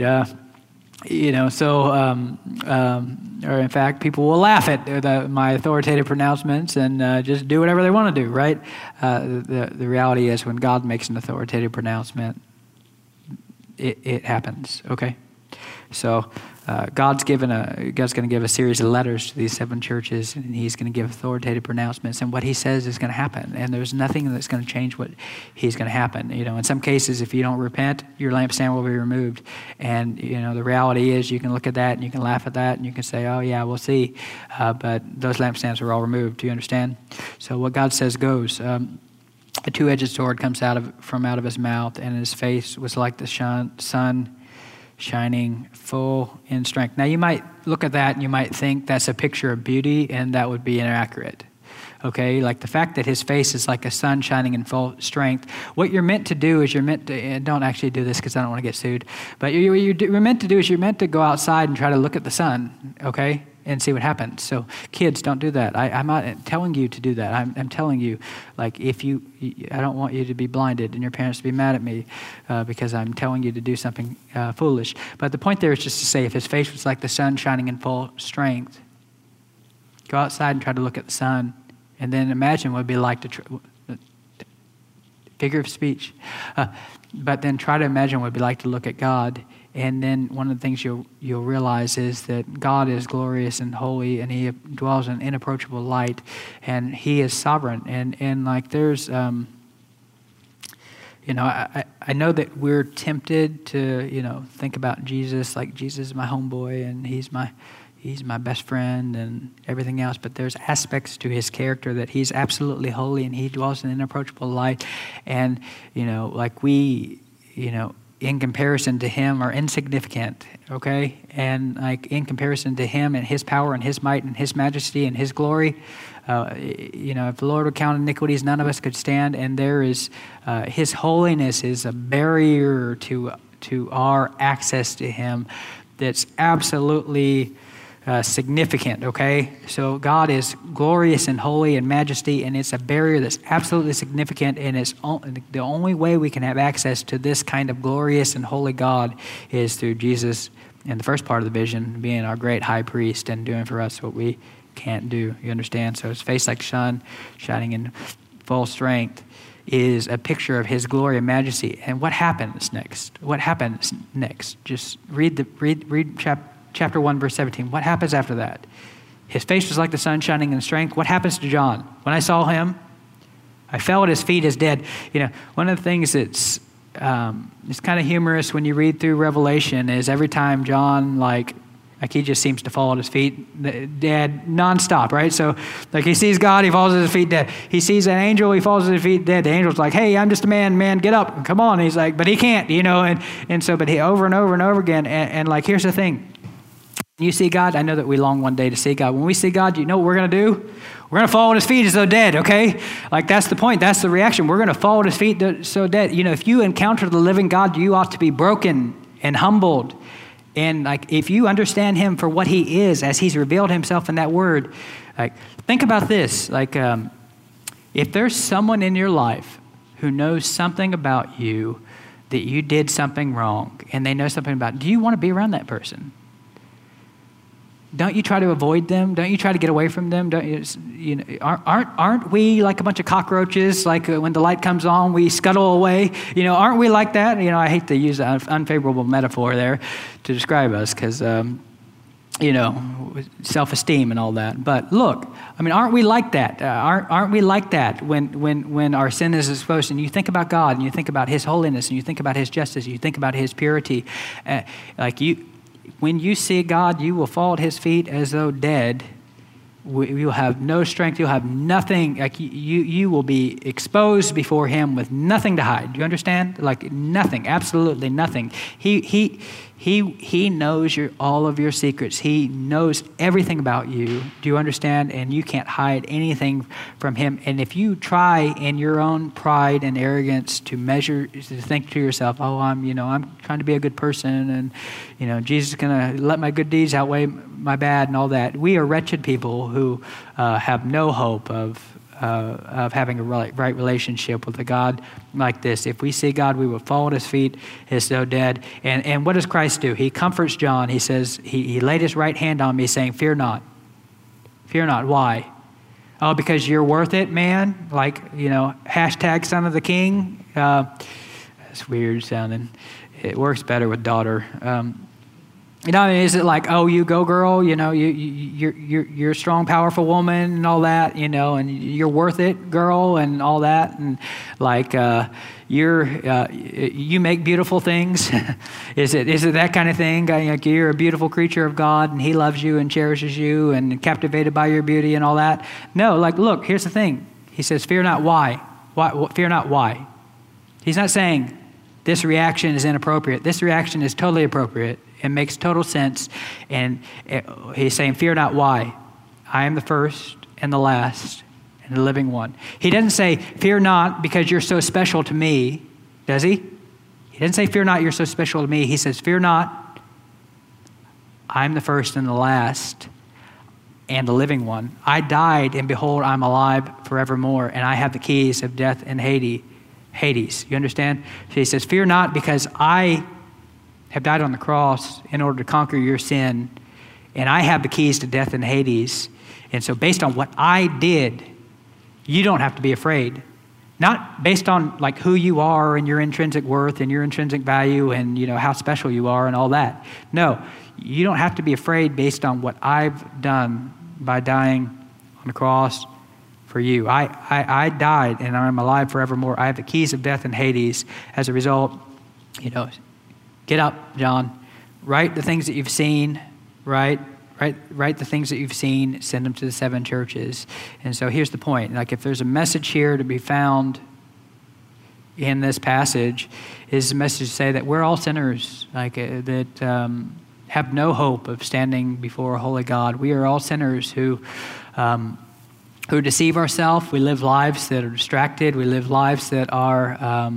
Or in fact, people will laugh at my authoritative pronouncements and just do whatever they want to do, right? The reality is when God makes an authoritative pronouncement, it happens, okay? So God's going to give a series of letters to these 7 churches, and he's going to give authoritative pronouncements, and what he says is going to happen, and there's nothing that's going to change what he's going to happen. In some cases, if you don't repent, your lampstand will be removed, and the reality is you can look at that and you can laugh at that and you can say, oh yeah, we'll see, but those lampstands are all removed. Do you understand? So what God says goes. a two-edged sword comes from out of his mouth, and his face was like the sun shining full in strength. Now, you might look at that and you might think that's a picture of beauty, and that would be inaccurate. Okay, like the fact that his face is like a sun shining in full strength. What you're meant to do is and don't actually do this because I don't want to get sued, but what you're meant to do is you're meant to go outside and try to look at the sun, okay, and see what happens. So kids, don't do that. I'm not telling you to do that. I'm telling you, like, I don't want you to be blinded and your parents to be mad at me because I'm telling you to do something foolish. But the point there is just to say, if his face was like the sun shining in full strength, go outside and try to look at the sun. And then imagine what it would be like figure of speech. But then try to imagine what it would be like to look at God. And then one of the things you'll realize is that God is glorious and holy, and he dwells in inapproachable light, and he is sovereign. And like there's, I know that we're tempted to, think about Jesus, like Jesus is my homeboy, and he's my best friend and everything else, but there's aspects to his character that he's absolutely holy and he dwells in inapproachable light. And, we, in comparison to him are insignificant, okay? And like in comparison to him and his power and his might and his majesty and his glory, if the Lord would count iniquities, none of us could stand. And there is, his holiness is a barrier to our access to him that's absolutely significant, okay? So God is glorious and holy and majesty, and it's a barrier that's absolutely significant, and it's the only way we can have access to this kind of glorious and holy God is through Jesus in the first part of the vision, being our great high priest and doing for us what we can't do. You understand? So his face like sun, shining in full strength, is a picture of his glory and majesty. And what happens next? What happens next? Just read chapter 1, verse 17. What happens after that? His face was like the sun shining in strength. What happens to John? When I saw him, I fell at his feet as dead. One of the things that's it's kind of humorous when you read through Revelation is every time John, like he just seems to fall at his feet dead nonstop, right? So like he sees God, he falls at his feet dead. He sees an angel, he falls at his feet dead. The angel's like, hey, I'm just a man, get up, come on. And he's like, but he can't, but he over and over and over again. And like, here's the thing. You see God, I know that we long one day to see God. When we see God, you know what we're going to do? We're going to fall at his feet as though dead, okay? Like that's the point. That's the reaction. We're going to fall at his feet so dead. If you encounter the living God, you ought to be broken and humbled. And like if you understand him for what he is, as he's revealed himself in that word, like think about this. Like if there's someone in your life who knows something about you that you did something wrong, and they know something about it, do you want to be around that person? Don't you try to avoid them? Don't you try to get away from them? Aren't we like a bunch of cockroaches? Like when the light comes on, we scuttle away. Aren't we like that? I hate to use an unfavorable metaphor there to describe us because, self-esteem and all that. But look, aren't we like that? Aren't we like that when our sin is exposed and you think about God and you think about his holiness and you think about his justice, you think about his purity, when you see God, you will fall at his feet as though dead. You'll have no strength. You'll have nothing. Like you will be exposed before him with nothing to hide. Do you understand? Like nothing, absolutely nothing. He knows all of your secrets. He knows everything about you. Do you understand? And you can't hide anything from him. And if you try in your own pride and arrogance to think to yourself, oh, I'm trying to be a good person, and Jesus is going to let my good deeds outweigh my bad and all that. We are wretched people who have no hope of having a right relationship with a God like this. If we see God, we will fall at his feet as though dead. And what does Christ do? He comforts John. He says, he laid his right hand on me saying, fear not. Fear not. Why? Oh, because you're worth it, man? Like, hashtag son of the king? That's weird sounding. It works better with daughter. Is it like, oh, you go, girl? You're a strong, powerful woman and all that, and you're worth it, girl, and all that, and like you make beautiful things. Is it that kind of thing? Like you're a beautiful creature of God, and he loves you and cherishes you and captivated by your beauty and all that? No, like look, here's the thing. He says, fear not. Why? Why? Fear not. Why? He's not saying this reaction is inappropriate. This reaction is totally appropriate. It makes total sense. And he's saying, fear not. Why? I am the first and the last and the living one. He doesn't say, fear not because you're so special to me, does he? He doesn't say, fear not, you're so special to me. He says, fear not, I'm the first and the last and the living one. I died, and behold, I'm alive forevermore, and I have the keys of death and Hades. You understand? So he says, fear not because I have died on the cross in order to conquer your sin, and I have the keys to death and Hades. And so based on what I did, you don't have to be afraid. Not based on like who you are and your intrinsic worth and your intrinsic value and how special you are and all that. No, you don't have to be afraid based on what I've done by dying on the cross for you. I died and I'm alive forevermore. I have the keys of death and Hades. As a result, get up, John. Write the things that you've seen, right? Write the things that you've seen, send them to the 7 churches. And so here's the point. Like if there's a message here to be found in this passage, is a message to say that we're all sinners, that have no hope of standing before a holy God. We are all sinners who deceive ourselves. We live lives that are distracted. We live lives that are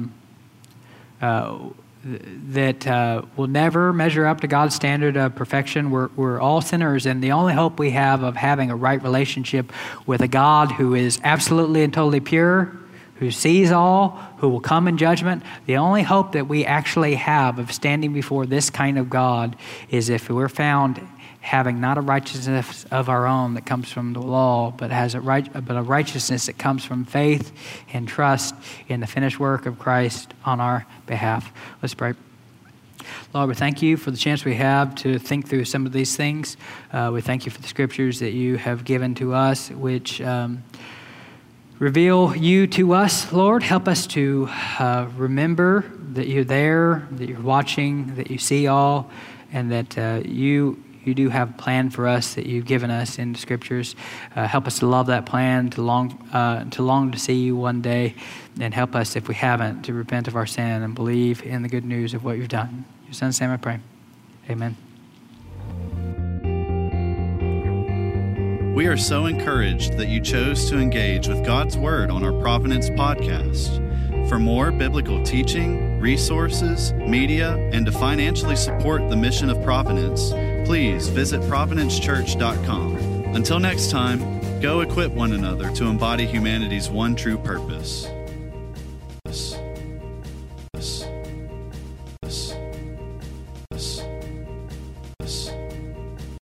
will never measure up to God's standard of perfection. We're all sinners, and the only hope we have of having a right relationship with a God who is absolutely and totally pure, who sees all, who will come in judgment, the only hope that we actually have of standing before this kind of God is if we're found having not a righteousness of our own that comes from the law, but a righteousness that comes from faith and trust in the finished work of Christ on our behalf. Let's pray. Lord, we thank you for the chance we have to think through some of these things. We thank you for the scriptures that you have given to us, which reveal you to us, Lord. Help us to remember that you're there, that you're watching, that you see all, and that you do have a plan for us that you've given us in the scriptures. Help us to love that plan, to long to see you one day, and help us, if we haven't, to repent of our sin and believe in the good news of what you've done. In your son's name I pray. Amen. We are so encouraged that you chose to engage with God's Word on our Providence podcast. For more biblical teaching, resources, media, and to financially support the mission of Providence, please visit providencechurch.com. Until next time, go equip one another to embody humanity's one true purpose.